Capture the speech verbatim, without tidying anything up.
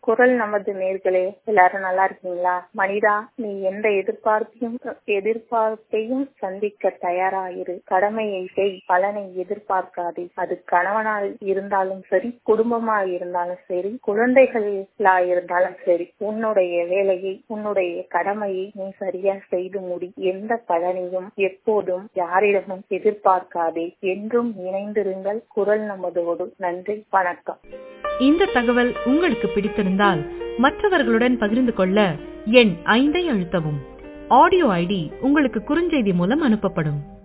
குரல் நமது நேர்களே, எல்லாரும் நல்லா இருக்கீங்களா? மனிதா, நீ எந்த எதிர்பார்ப்பையும் எதிர்பார்ப்பையும் சந்திக்க தயாராயிரு. கடமையை செய், பலனை எதிர்பார்க்காதே. அது கணவனாக இருந்தாலும் சரி, குடும்பமாக இருந்தாலும் சரி, குழந்தைகளா இருந்தாலும் சரி, உன்னுடைய வேலையை, உன்னுடைய கடமையை நீ சரியா செய்து முடி. எந்த பலனையும் எப்போதும் யாரிடமும் எதிர்பார்க்காதே. என்றும் இணைந்திருங்கள் குரல் நமதோடு. நன்றி, வணக்கம். இந்த தகவல் உங்களுக்கு பிடித்திருந்தால் மற்றவர்களுடன் பகிர்ந்து கொள்ள எண் ஐந்தை அழுத்தவும். ஆடியோ ஐடி உங்களுக்கு குறுஞ்செய்தி மூலம் அனுப்பப்படும்.